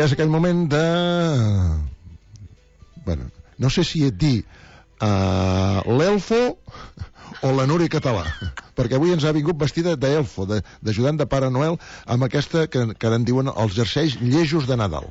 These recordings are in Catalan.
és aquell moment de... Bueno, no sé si et dir l'Elfo o la Núria Català, perquè avui ens ha vingut vestida d'Elfo, d'ajudant de Pare Noel, amb aquesta que en diuen els jerseis llejos de Nadal.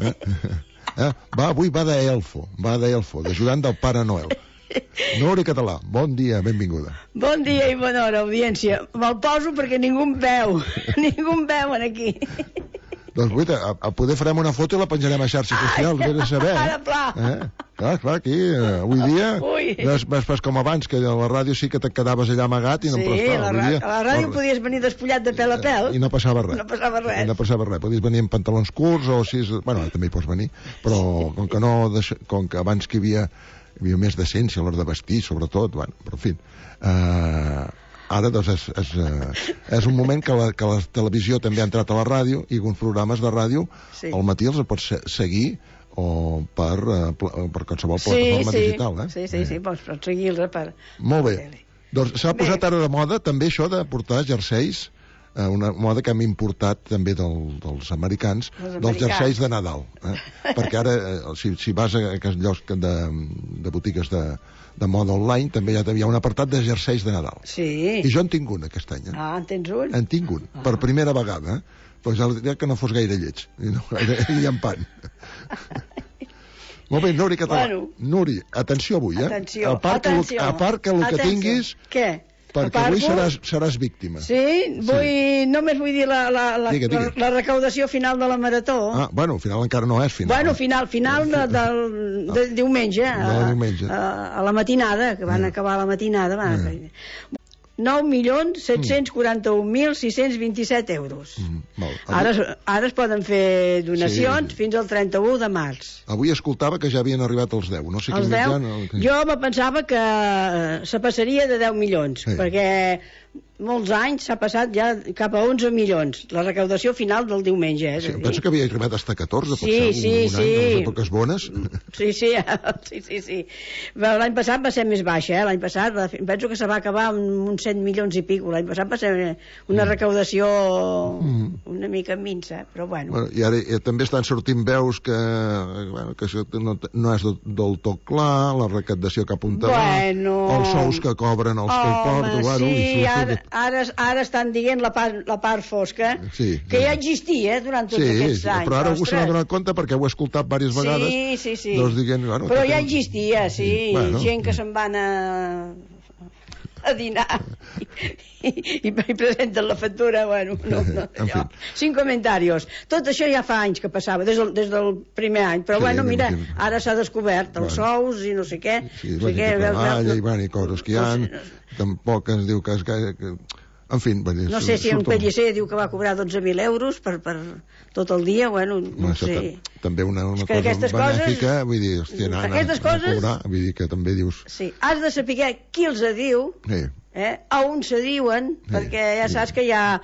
Avui va d'Elfo, d'ajudant del Pare Noel. Núria Català, bon dia, benvinguda. Bon dia i bona hora, audiència. Me'l poso perquè ningú em veu. Ningú em veu aquí. Doncs, guaita, a poder farem una foto i la penjarem a xarxes socials, vés a saber. Ara, pla. Clar, aquí, avui dia, no és pas com abans, que a la ràdio sí que te quedaves allà amagat i no em prestava. Sí, a la ràdio podies venir despullat de pèl a pèl. I no passava res. No passava res. Podies venir amb pantalons curts o així... Bueno, també hi pots venir, però com que abans que hi havia més decència a l'hora de vestir, sobretot, bueno, però en fi... Ara, doncs, és un moment que la televisió també ha entrat a la ràdio i uns programes de ràdio al matí els pots seguir o per qualsevol plataforma digital. Sí, pots seguir-la per... Molt bé. Doncs s'ha posat ara de moda també això de portar jerseis, una moda que hem importat també dels americans, dels jerseis de Nadal. Perquè ara, si vas a aquests llocs de botigues de moda online, també ja hi ha un apartat de jerseis de Nadal. Sí. I jo en tinc un aquest any. En tens un? En tinc un, per primera vegada. Però ja li diré que no fos gaire lleig. I gaire llampant. Molt bé, Núria Català. Núria, atenció avui, Atenció. A part que el que tinguis... Què? Perquè avui seràs víctima. Sí? Només vull dir la recaudació final de la marató. Bueno, final encara no és final. Bueno, final del diumenge. A la matinada, que van acabar la matinada. 9.741.627 euros. Ara es poden fer donacions fins al 31 de març. Avui escoltava que ja havien arribat els 10. No sé els 10? Jo me pensava que se passaria de 10 milions, perquè molts anys s'ha passat ja cap a 11 milions, la recaudació final del diumenge. Penso que havia arribat fins a 14, potser un any, de les èpoques bones. Sí. L'any passat va ser més baixa, l'any passat penso que se va acabar amb uns 7 milions i pico. L'any passat va ser una recaudació una mica minsa, però bueno. I ara també estan sortint veus que això no és del tot clar, la recaptació que apuntava, els sous que cobren els que hi porten. Ara estan dient la part fosca, que ja existia durant tots aquests anys. Però ara algú se n'ha donat compte perquè ho he escoltat diverses vegades. Sí. Però ja existia, gent que se'n van a dinar i presenten la factura, sin comentarios. Tot això ja fa anys que passava, des del primer any, però mira, ara s'ha descobert els sous i no sé què. I coses que hi ha, tampoc ens diu que és gaire... En fi... No sé si en Pellicer diu que va cobrar 12.000 euros per tot el dia, no sé. També una cosa benèfica, vull dir, hòstia, aquestes coses... Vull dir que també dius... Sí, has de saber qui els diu, a on se diuen, perquè ja saps que hi ha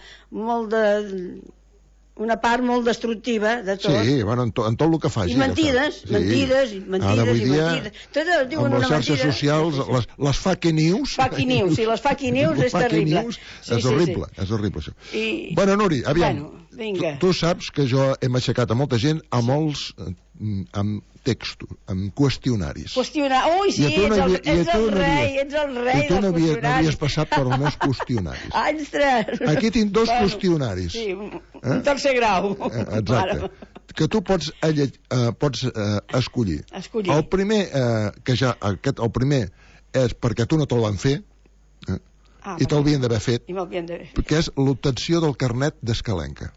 una part molt destructiva de tot. Sí, en tot el que faci. I mentides. Ara avui dia, amb les xarxes socials, les fake news... les fake news és terrible. És horrible, això. Bueno, Núria, aviam, tu saps que jo hem aixecat a molta gent amb textos, amb qüestionaris. Ui, sí, ets el rei dels qüestionaris. I tu no havies passat per els meus qüestionaris. Aquí tinc 2 qüestionaris. Sí, un tercer grau. Exacte. Que tu pots escollir. El primer el primer és perquè tu no te'l van fer i t'hauien d'haver fet, que és l'obtenció del carnet d'escalenca.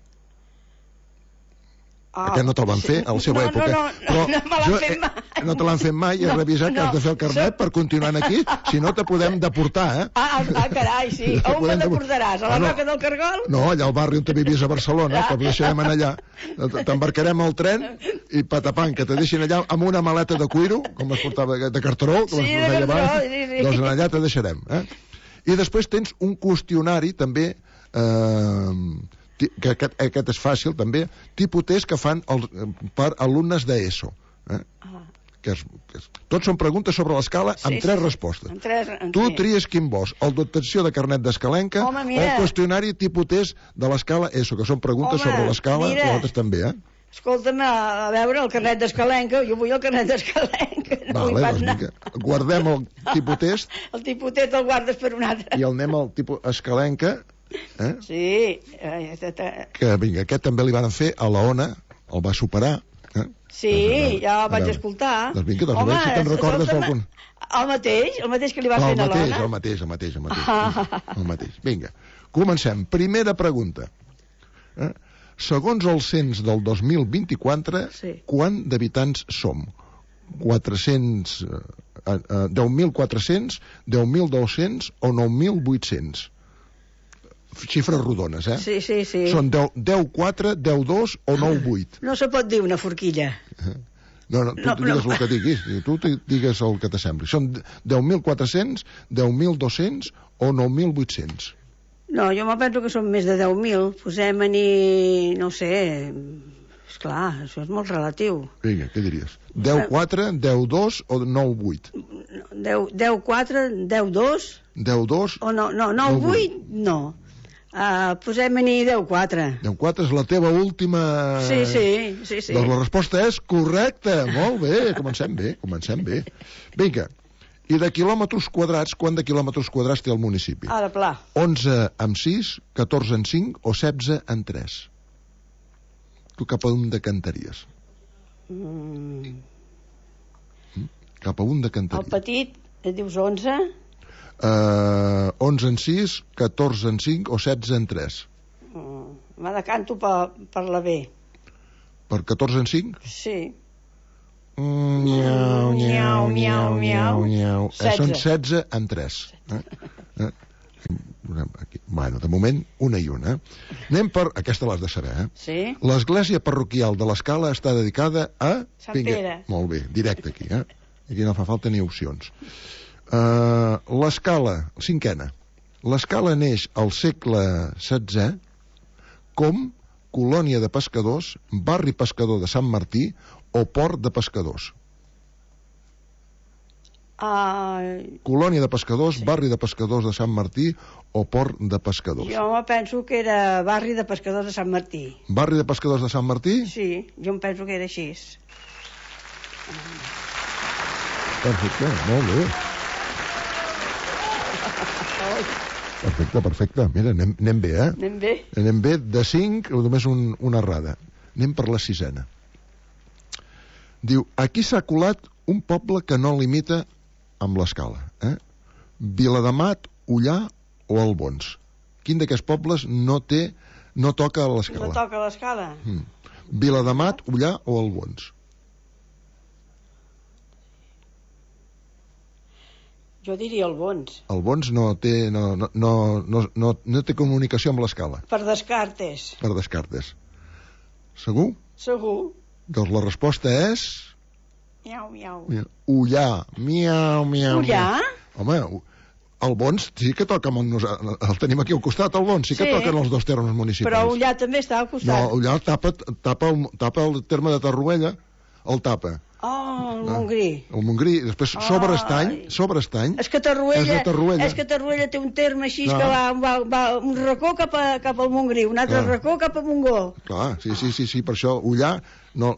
Aquest no te'l van fer a la seva època. No te l'han fet mai i he revisat que has de fer el carnet per continuar aquí, si no te podem deportar, carai, sí. On me deportaràs? A la Roca del Cargol? No, allà al barri on te vivies a Barcelona, que deixarem allà. T'embarcarem al tren i patapant, que te deixin allà amb una maleta de cuiro, com es portava de cartró, com es deia abans, doncs allà te deixarem. I després tens un qüestionari també que aquest és fàcil també, tipus test que fan per alumnes d'ESO, tots són preguntes sobre l'escala amb 3 respostes. Tu tries quin vols, el d'obtenció de carnet d'escalenca o el qüestionari tipus test de l'escala ESO, que són preguntes sobre l'escala, nosaltres també, Escolta'm, a veure, el carnet d'Escalenca, jo vull el carnet d'Escalenca, no vull pas anar. Guardem el tipotest. El tipotest el guardes per un altre. I el anem al tipus Escalenca. Sí. Que, vinga, aquest també li van fer a la Ona, el va superar. Sí, ja el vaig escoltar. Doncs vinga, a veure si te'n recordes d'algun. El mateix que li va fer a l'Ona. El mateix. Vinga, comencem. Primera pregunta. Segons el cens del 2024, quant d'habitants som? 10.400, 10.200 o 9.800? Xifres rodones, Sí. Són 10.4, 10.2 o 9.8? No se pot dir una forquilla. No, tu digues el que diguis. Tu digues el que t'assembli. Són 10.400, 10.200 o 9.800? No, jo me penso que són més de 10.000. Posem-hi, no sé... Esclar, això és molt relatiu. Vinga, què diries? 10.4, 10.2 o 9.8? 10.4, 10.2... 10.2... O no, 9.8 no. Posem-hi 10.4. 10.4 és la teva última... Sí. Doncs la resposta és correcta. Molt bé, comencem bé. Vinga, i de quilòmetres quadrats, quant de quilòmetres quadrats té el municipi? Ara, pla. 11 amb 6, 14 amb 5 o 16 amb 3? Tu cap a on decantaries? Cap a on decantaries? El petit, et dius 11? 11 en 6, 14 en 5 o 16 en 3? Me decanto per la B. Per 14 en 5? Sí. Miau. Són 16 en 3. Bueno, de moment, una i una. Anem per... Aquesta l'has de saber, Sí. L'església parroquial de l'Escala està dedicada a... Sant Pere. Molt bé, directe aquí, Aquí no fa falta ni opcions. L'Escala, cinquena. L'Escala neix al segle XVI com colònia de pescadors, barri pescador de Sant Martí o port de pescadors. Colònia de pescadors, barri de pescadors de Sant Martí o port de pescadors. Jo penso que era barri de pescadors de Sant Martí. Barri de pescadors de Sant Martí? Sí, jo em penso que era així. Perfecte, molt bé. Perfecte. Mira, anem bé, Anem bé de 5, només una errada. Anem per la sisena. Diu, aquí s'ha colat un poble que no limita amb l'Escala. Viladamat, Ullà o Albons. Quin d'aquests pobles no toca a l'Escala? No toca a l'Escala? Viladamat, Ullà o Albons? Jo diria Albons. Albons no té comunicació amb l'Escala. Per Descartes. Per Descartes. Segur? Segur. Doncs la resposta és... Miau. Ullà. Miau. Ullà? Home, Albons sí que toca amb nosaltres. El tenim aquí al costat, Albons. Sí que toquen els dos termes municipals. Però Ullà també està al costat. No, Ullà tapa el terme de Torroella. El tapa. El Montgrí. El Montgrí. Després Sobrestany. És que Torroella té un terme així que va un racó cap al Montgrí, un altre racó cap a Montgó. Clar, sí, per això Ullà no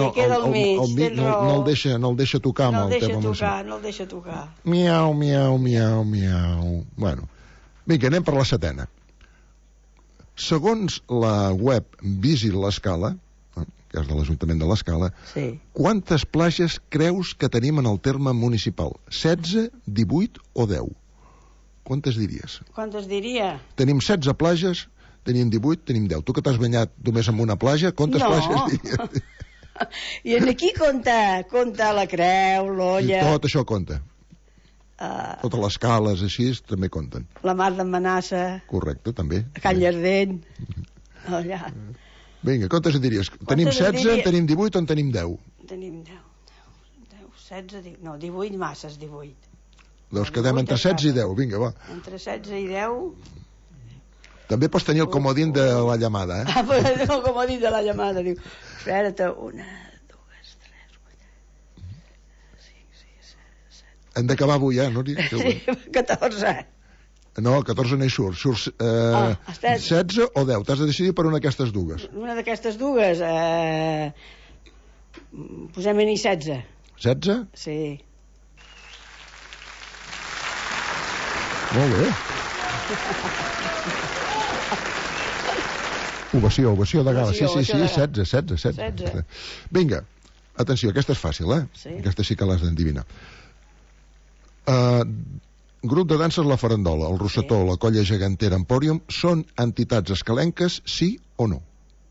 el deixa tocar amb el terme municipal. No el deixa tocar. Miau. Bueno, vinga, anem per la setena. Segons la web Visit l'Escala, que és de l'Ajuntament de l'Escala, quantes platges creus que tenim en el terme municipal? 16, 18 o 10? Quantes diries? Quantes diria? Tenim 16 platges, tenim 18, tenim 10. Tu que t'has banyat només en una platja, quantes platges diries? I aquí compta la Creu, l'Olla... Tot això compta. Totes les cales, així, també compten. La Mar d'en Manassa. Correcte, també. A Can Llardent. Allà. Vinga, quantes en diries? Tenim 16, en tenim 18 o en tenim 10? Tenim 10, 16, no, 18 masses, 18. Doncs quedem entre 16 i 10, vinga, va. Entre 16 i 10... També pots tenir el comodín de la llamada, El comodín de la llamada, diu. Espera't, 1, 2, 3, 4, 5, 6, 7... Hem d'acabar avui, no? Sí, 14. No, 14 no hi surt. Surt 16 o 10. T'has de decidir per una d'aquestes dues. Una d'aquestes dues, posem-hi 16. 16? Sí. Molt bé. Ovació de gala. Sí, 16. Vinga, atenció, aquesta és fàcil, Sí. Aquesta sí que l'has d'endevinar. Grup de danses La Farandola, el Rossetó, la Colla Gegantera Empòrium, són entitats escalenques, sí o no?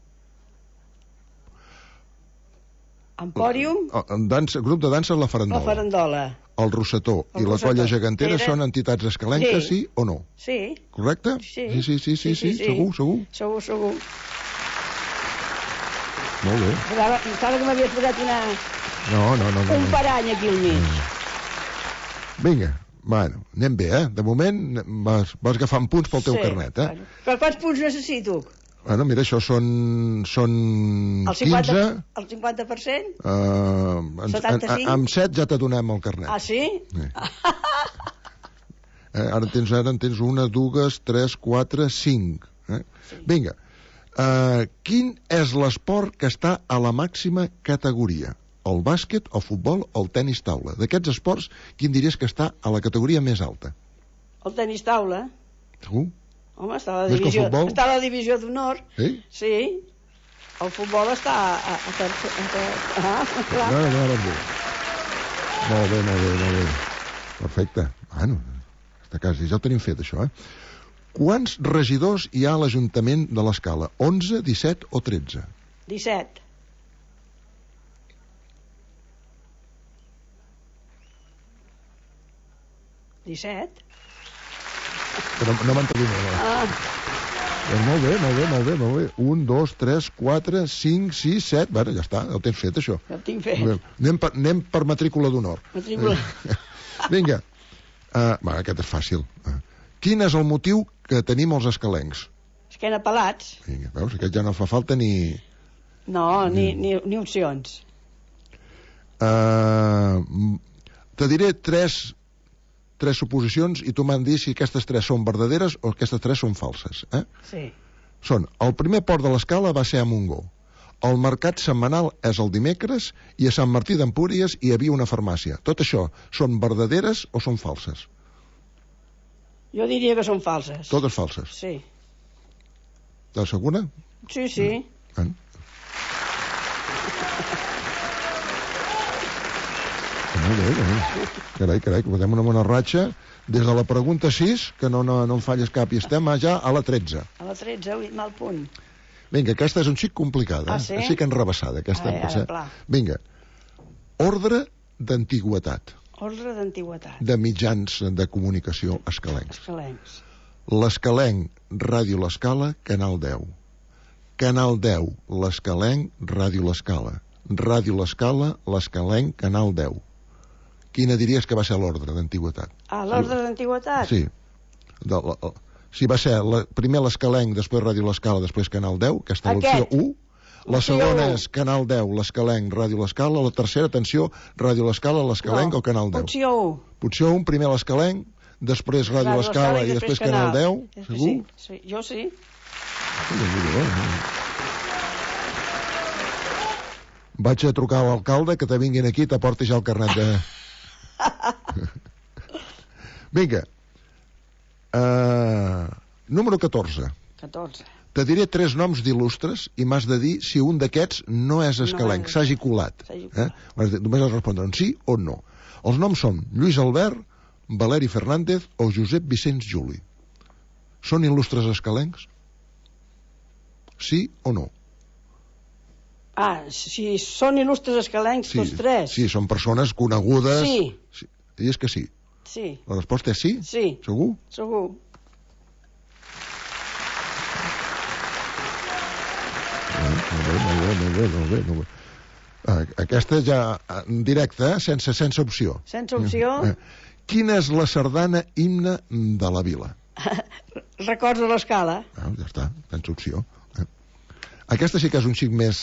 Empòrium? Grup de danses La Farandola. La Farandola. El Rossetó i la Colla Gegantera són entitats escalenques, sí o no? Sí. Correcte? Sí. Segur? Segur. Molt bé. Encara que m'havies posat un parany aquí al mig. Vinga, bueno, anem bé, De moment vas agafant punts pel teu carnet, Bueno. Però quants punts necessito? Bueno, mira, això són 15... El 50%? 75? Amb 7 ja t'adonem el carnet. Ah, sí? Ara en tens 1, 2, 3, 4, 5. Sí. Vinga, quin és l'esport que està a la màxima categoria? El bàsquet, el futbol o el tenis taula? D'aquests esports, quin diries que està a la categoria més alta? El tenis taula. Segur? Home, està a la divisió d'honor. Sí? Sí. El futbol està clar. Molt bé. Perfecte. Bueno, quasi ja ho tenim fet, això, Quants regidors hi ha a l'Ajuntament de l'Escala? 11, 17 o 13? 17. Però no m'entenc. Molt bé. 1, 2, 3, 4, 5, 6, 7... Bueno, ja està, ho tens fet, això. Ja ho tinc fet. Anem per matrícula d'honor. Vinga. Aquest és fàcil. Quin és el motiu que tenim els escalencs? Esquena pelats. Vinga, veus? Aquest ja no fa falta ni... No, ni opcions. Te diré tres suposicions i tu m'han dit si aquestes 3 són verdaderes o aquestes 3 són falses. Sí. Són, el primer port de l'Escala va ser a Montgó, el mercat setmanal és el dimecres i a Sant Martí d'Empúries hi havia una farmàcia. Tot això són verdaderes o són falses? Jo diria que són falses. Totes falses? Sí. La segona? Sí. Molt bé. Carai, podem una bona ratxa. Des de la pregunta 6, que no en falles cap, i estem ja a la 13. A la 13, heu dit mal punt. Vinga, aquesta és un xic complicada. Sí? Així que enrebaçada. Clar. Vinga. Ordre d'antigüetat. Ordre d'antigüetat. De mitjans de comunicació escalencs. L'Escalenc, Ràdio l'Escala, Canal 10. Canal 10, l'Escalenc, Ràdio l'Escala. Ràdio l'Escala, l'Escalenc, Canal 10. Quina diries que va ser l'ordre d'antigüetat? L'ordre d'antigüetat? Sí. Si va ser primer l'Escalenc, després Ràdio l'Escala, després Canal 10, aquesta és l'opció 1. La segona és Canal 10, l'Escalenc, Ràdio l'Escala. La tercera, atenció, Ràdio l'Escala, l'Escalenc o Canal 10. Opció 1, primer l'Escalenc, després Ràdio l'Escala i després Canal 10. Segur? Sí, jo sí. Vaig a trucar a l'alcalde que te vinguin aquí i t'aporti ja el carnet de... Vinga. Número 14. Te diré 3 noms d'il·lustres i m'has de dir si un d'aquests no és escalenc, s'hagi colat. Només has de respondre sí o no. Els noms són Lluís Albert, Valeri Fernández o Josep Vicenç Juli. Són il·lustres escalencs? Sí o no? Si són il·lustres escalencs, tots 3. Sí, són persones conegudes. Sí. Diries que sí? Sí. La resposta és sí? Sí. Segur? Segur. Molt bé. Aquesta ja en directe, sense opció. Sense opció? Quina és la sardana himne de la vila? Records de l'Escala. Ja està, sense opció. Aquesta sí que és un xic més...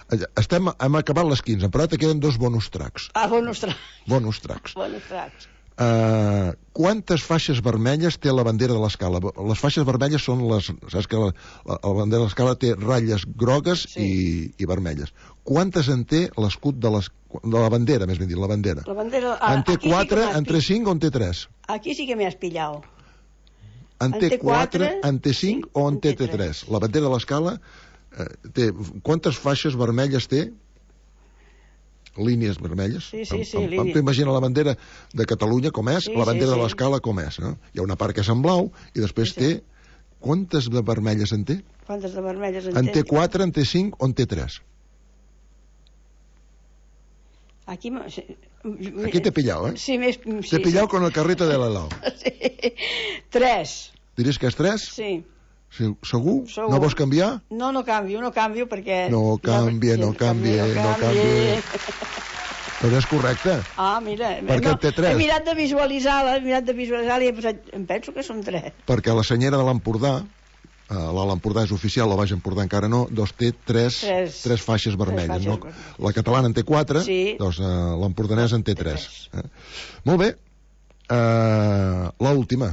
Hem acabat les 15, però ara te queden 2 bonus tracks. Bonus tracks. Bonus tracks. Quantes faixes vermelles té la bandera de l'Escala? Les faixes vermelles són les... Saps que la bandera de l'Escala té ratlles grogues i vermelles. Quantes en té l'escut de la bandera, més ben dit, la bandera? En té 4, en té 5 o en té 3? Aquí sí que m'has pillat. En té 4, en té 5 o en té 3? La bandera de l'Escala té... Quantes faixes vermelles té? Línies vermelles. línies. Imagina la bandera de Catalunya com és, la bandera de l'Escala com és. Hi ha una part que és en blau i després té... Quantes de vermelles en té? Quantes de vermelles en té? En té 4, en té 5 o en té 3? Aquí t'he pillat, Sí, més... T'he pillat con el carrito de l'Elau. Sí. 3. Diries que és 3? Sí. Segur? No vols canviar? No canvio perquè... No canvia. Però és correcte. Mira. Perquè té 3. He mirat de visualitzar-la i he pensat, em penso que són 3. Perquè la senyera de l'Empordà, l'Alt Empordà és oficial, la Baix Empordà encara no, doncs té 3 faixes vermelles. No? La catalana en té 4, doncs l'empordanès en té 3. Molt bé. L'última.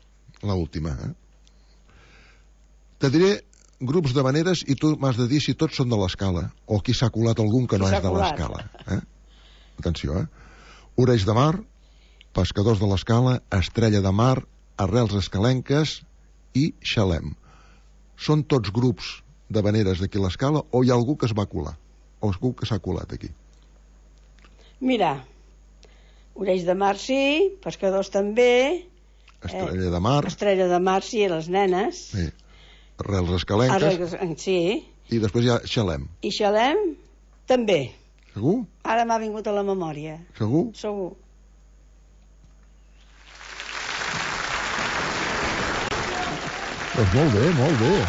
Te diré grups de maneres i tu m'has de dir si tots són de l'Escala o qui s'ha colat algun que no és de l'Escala. Atenció, Orells de Mar, Pescadors de l'Escala, Estrella de Mar, Arrels Escalenques i Xalem. Són tots grups de veneres d'aquí a l'Escala o hi ha algú que es va colar? O algú que s'ha colat aquí? Mira, Orells de Mar sí, Pescadors també... Estrella de Mar sí, les nenes... Sí. Arrels Escalenques... Sí. I després hi ha Xalem. I Xalem també. Segur? Ara m'ha vingut a la memòria. Segur? Segur. Doncs molt bé.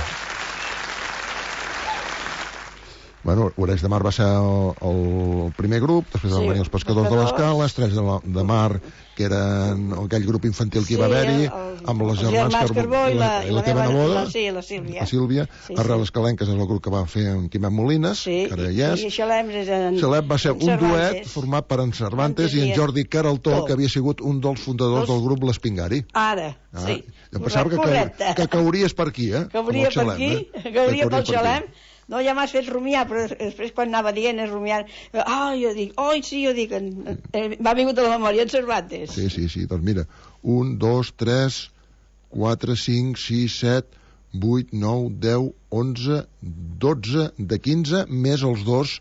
Bueno, Orells de Mar va ser el primer grup, després van venir els Pescadors de l'Escala, Estrella de Mar, que eren aquell grup infantil que hi va haver-hi, amb les germans Carbó i la teva neboda, la Sílvia. Arrels Escalenques és el grup que va fer en Quimet Molines, que ara hi és. I Xalem va ser un duet format per en Cervantes i en Jordi Caraltó, que havia sigut un dels fundadors del grup l'Espingari. Ara, sí. Jo pensava que cauries per aquí, Cauria per aquí, cauria pel Xalem. No, ja m'has fet rumiar, però després quan anava dient rumiar... jo dic, m'ha vingut a la memòria en Cervantes. Sí, doncs mira, 1, 2, 3, 4, 5, 6, 7, 8, 9, 10, 11, 12, de 15, més els dos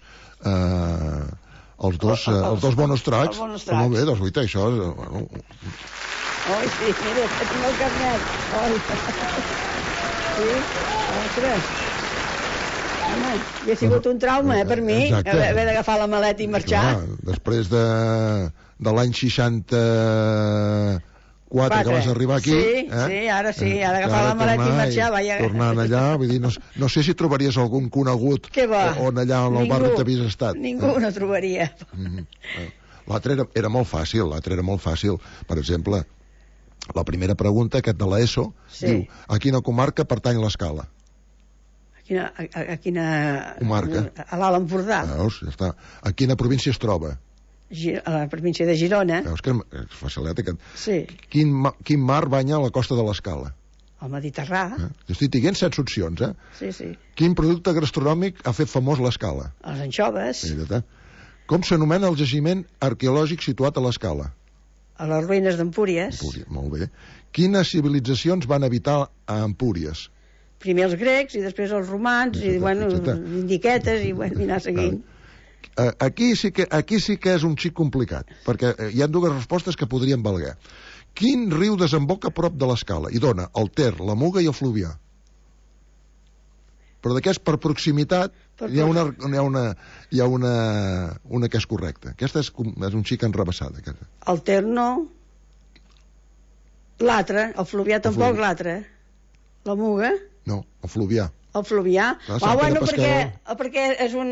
bonus tracks. Molt bé, doncs, guaita, això... Sí, mira, tinc el carnet. Sí, ostres. Home, ha sigut un trauma, per mi, haver d'agafar la maleta i marxar. Després de l'any 64 que vas arribar aquí... Sí, ara agafar la maleta i marxar. Tornant allà, vull dir, no sé si trobaries algun conegut on allà en el barri t'havies estat. Ningú no trobaria. L'altre era molt fàcil. Per exemple, la primera pregunta, aquest de l'ESO, diu, a quina comarca pertany l'Escala? A quina... comarca? A l'Alt Empordà. Veus, ja està. A quina província es troba? A la província de Girona. Veus que és facilet aquest. Sí. Quin mar banya la costa de l'Escala? El Mediterrani. Estic dient 7 opcions, Sí. Quin producte gastronòmic ha fet famós l'Escala? Les anxoves. Com s'anomena el jaciment arqueològic situat a l'Escala? A les ruïnes d'Empúries. Molt bé. Quines civilitzacions van habitar a Empúries? Primer els grecs i després els romans i indiquetes i anar seguint. Aquí sí que és un xic complicat, perquè hi ha dues respostes que podrien valer. Quin riu desemboca a prop de l'Escala i dona el Ter, la Muga i el Fluvià? Però d'aquest per proximitat hi ha una que és correcta. Aquesta és un xic enrevessada. El Ter no. L'altre, el Fluvià tampoc, l'altre. La Muga? No, el Fluvià. El Fluvià? Perquè és un...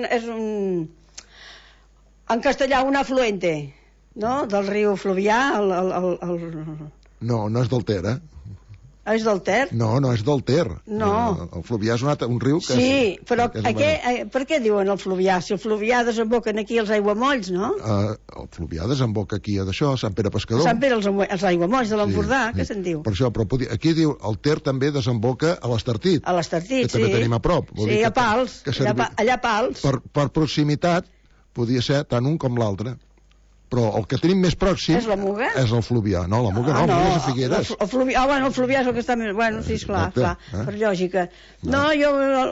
En castellà, un afluente, no? Del riu Fluvià, No és del Ter, És del Ter? No, no és del Ter. No. El Fluvià és un riu que sí, però per què diuen el Fluvià? Si el Fluvià desemboquen aquí els aiguamolls, no? El Fluvià desemboca aquí d'això, Sant Pere Pescador. Sant Pere, els aiguamolls de l'Empordà, què se'n diu? Per això, però aquí diu, el Ter també desemboca a l'Estartit. A l'Estartit, sí. Que també tenim a prop. Sí, a Pals, allà a Pals. Per proximitat, podia ser tant un com l'altre. Però el que tenim més pròxim... És la Muga? És el Fluvià. No, la Muga no, el Muga és a Figueres. El Fluvià és el que està més... Bueno, sí, esclar, per lògica. No, jo...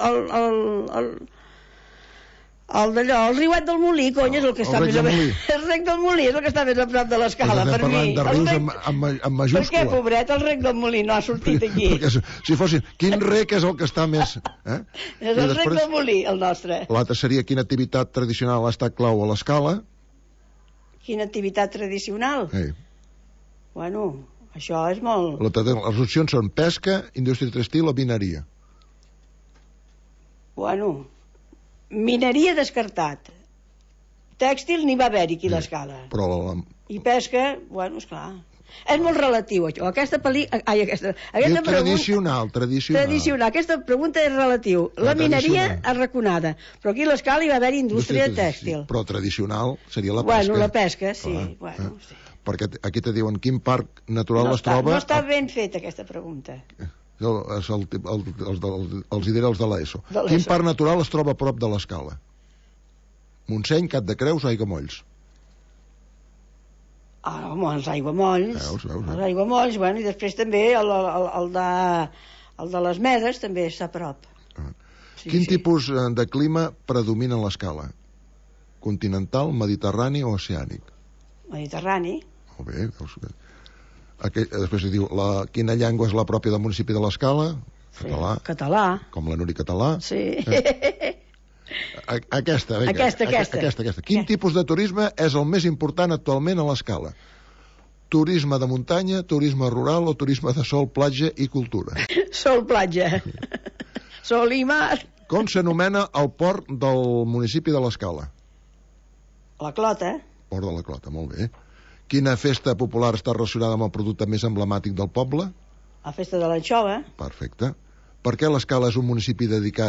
El d'allò, el riuet del Molí, cony, és el que està més a prop. El rec del Molí és el que està més a prop de l'escala, per mi. Estem parlant de rius amb majúscula. Per què, pobret, el rec del Molí no ha sortit aquí? Perquè si fossin... Quin rec és el que està més... És el rec del Molí, el nostre. L'altre seria quina activitat tradicional ha estat clau a l'escala. Quina activitat tradicional? Bueno, això és molt... Les opcions són pesca, indústria textil o mineria. Bueno, mineria descartat. Tèxtil n'hi va haver-hi aquí a l'escala. I pesca, bueno, esclar. És molt relatiu, això. Aquesta tradicional. Aquesta pregunta és relatiu. La mineria arraconada, però aquí a l'escala hi va haver indústria tèxtil. Però tradicional seria la pesca. Bueno, la pesca, sí. Sí. Perquè aquí te diuen quin parc natural es troba... No està ben feta aquesta pregunta. Els diré els de l'ESO. Quin parc natural es troba a prop de l'escala? Montseny, Cap de Creus o Aiguamolls? Home, els aiguamolls. Els aiguamolls, bueno, i després també el de les Medes també està a prop. Quin tipus de clima predomina en l'escala? Continental, mediterrani o oceànic? Mediterrani. Molt bé. Després diu, quina llengua és la pròpia del municipi de l'escala? Català. Com la Núria Català. Sí. Aquesta. Quin tipus de turisme és el més important actualment a l'escala? Turisme de muntanya, turisme rural o turisme de sol, platja i cultura? Sol, platja. Sol i mar. Com s'anomena el port del municipi de l'escala? La Clota. Port de la Clota, molt bé. Quina festa popular està relacionada amb el producte més emblemàtic del poble? La festa de l'anxova. Perfecte. Per què l'Escala és un municipi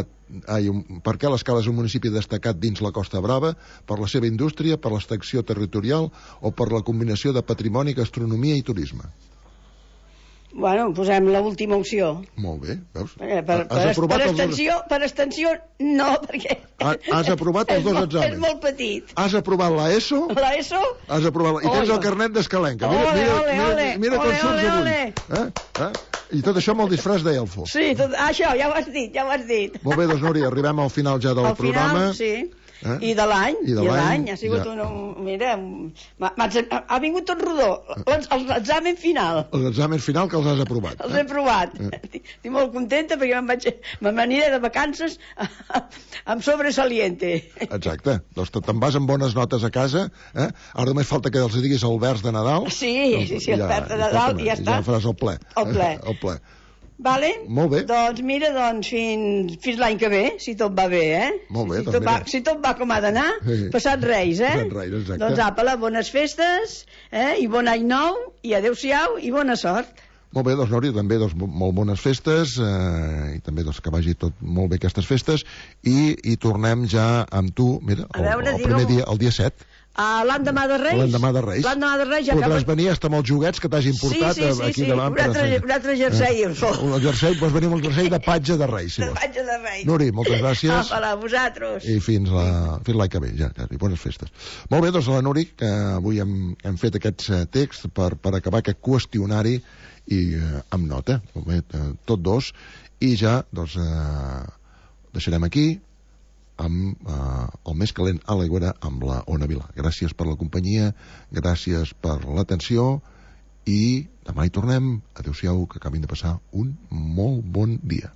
destacat dins la Costa Brava? Per la seva indústria, per l'extensió territorial o per la combinació de patrimoni, gastronomia i turisme? Bueno, posem l'última opció. Molt bé, veus? Per extensió, no, perquè... Has aprovat els dos exàmens. És molt petit. Has aprovat l'ESO? L'ESO? Has aprovat... I tens el carnet d'escalenca. Mira com surts avui. I tot això amb el disfraç d'elfo. Sí, això, ja ho has dit. Molt bé, doncs, Núria, arribem al final ja del programa. Al final, sí. I de l'any. Ha sigut mira, ha vingut tot rodó. L'examen final. L'examen final que els has aprovat. Els he aprovat. Estic molt contenta perquè m'aniré de vacances amb sobresaliente. Exacte. Doncs te'n vas amb bones notes a casa. Ara només falta que els diguis el vers de Nadal. Sí, el vers de Nadal i ja està. Ja faràs el ple. El ple. Vale? Molt bé. Doncs mira, fins l'any que ve, si tot va bé, Molt bé, si tot va com ha d'anar, passat Reis, Passat Reis, exacte. Doncs apa, bones festes, i bon any nou, i adeu-siau, i bona sort. Molt bé, doncs Núria, també molt bones festes, i també que vagi tot molt bé aquestes festes, i tornem ja amb tu, mira, el primer dia, el dia 7. L'endemà de Reis? L'endemà de Reis. Ja podràs venir hasta amb els joguets que t'hagin portat aquí davant. Un altre jersei. Un jersei, pots venir amb el jersei de patge de Reis. De patge de Reis. Núria, moltes gràcies. A vosaltres. I fins l'any que ve, ja. I bones festes. Molt bé, doncs la Núria, que avui hem fet aquests texts per acabar aquest qüestionari i amb nota, molt bé, tot dos, i ja, doncs, deixarem aquí amb el més calent a l'aigüera amb la Ona Vilà. Gràcies per la companyia, gràcies per l'atenció i demà hi tornem. Adéu-siau, que acabin de passar un molt bon dia.